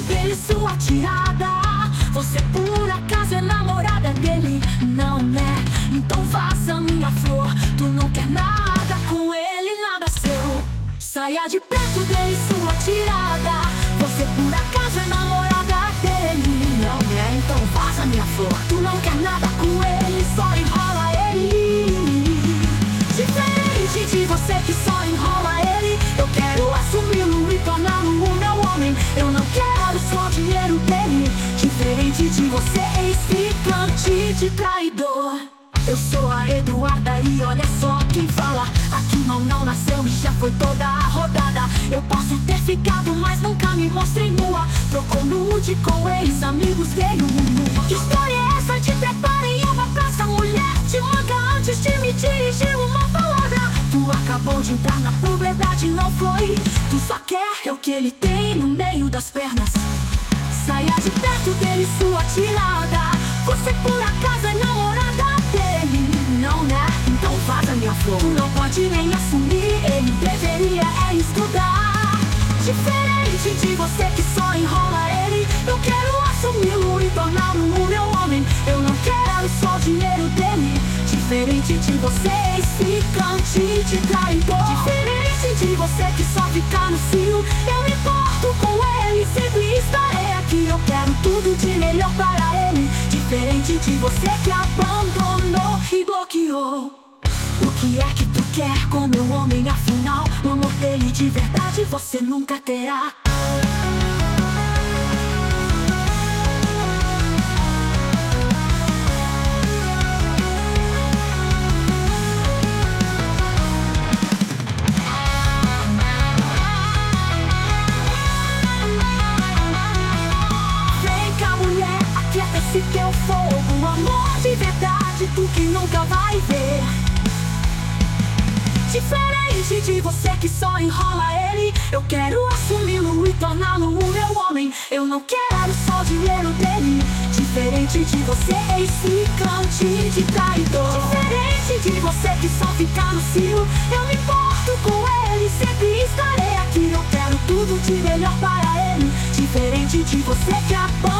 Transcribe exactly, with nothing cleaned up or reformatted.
dele, sua tirada. Você por acaso é namorada dele? Não é? Então vaza minha flor. Tu não quer nada com ele, nada seu. Saia de perto dele, sua tirada. Você por acaso é namorada dele? Não é? Então vaza minha flor. Tu não quer nada com ele, só enrola ele. Diferente de você que só enrola ele, eu quero assumi-lo e torná-lo o meu homem. Eu não quero só o dinheiro dele. Diferente de você, ex-ficante de traidor. Eu sou a Eduarda e olha só quem fala. Aqui não, não nasceu e já foi toda a rodada. Eu posso ter ficado, mas nunca me mostrei nua. Trocou nude com ex-amigos, veio nua. Que história é essa? Te prepara em uma praça, mulher. Te manga antes de me dirigir uma palavra. Tu acabou de entrar na puberdade, não foi? Tu só quer o que ele tem no meio das pernas. Saia de perto dele, sua tirada. Você por acaso é namorada dele? Não, né? Então vaza minha flor. Tu não pode nem assumir, ele deveria é estudar. Diferente de você que só enrola ele, eu quero assumi-lo e torná-lo o meu homem. Eu não quero só o dinheiro dele. Diferente de você, ex-ficante de traidor. Diferente de você que só fica no cio, eu me importo com ele, sempre estarei aqui. Eu quero tudo de melhor para ele. Diferente de você que abandonou e bloqueou. O que é que tu quer com meu homem afinal? O amor dele de verdade você nunca terá. Esse teu fogo, amor de verdade, tu que nunca vai ver. Diferente de você que só enrola ele, eu quero assumi-lo e torná-lo o meu homem. Eu não quero só o dinheiro dele. Diferente de você, ex-ficante de traidor. Diferente de você que só fica no cio, eu me importo com ele, sempre estarei aqui. Eu quero tudo de melhor para ele. Diferente de você que abandona